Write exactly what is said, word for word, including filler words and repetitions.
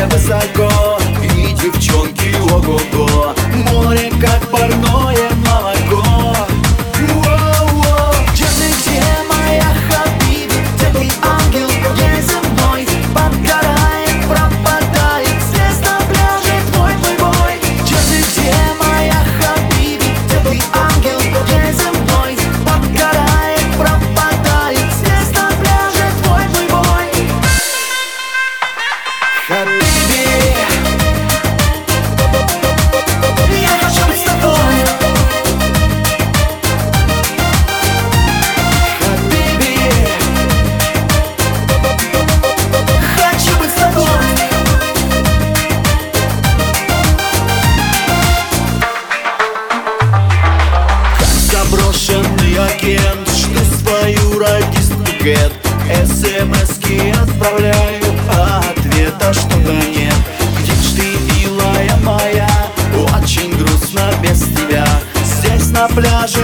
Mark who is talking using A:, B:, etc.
A: небе высоко, и девчонки ого-го. Море как парное молоко. Воу-воу. Где ты, где моя хабиби? Где ты, ангел неземной? Подгорает, пропадает здесь на пляже твой плейбой. Где ты, где моя хабиби? Где ты, ангел неземной? Подгорает, пропадает здесь на пляже твой плейбой. Хабиби, я хочу быть с тобой. Хабиби, хочу быть с тобой. Как заброшенный агент, жду свою радистку Кэт. СМСки отправляю, а ответа что-то нет. Где ж ты, милая моя? Очень грустно без тебя. Здесь на пляже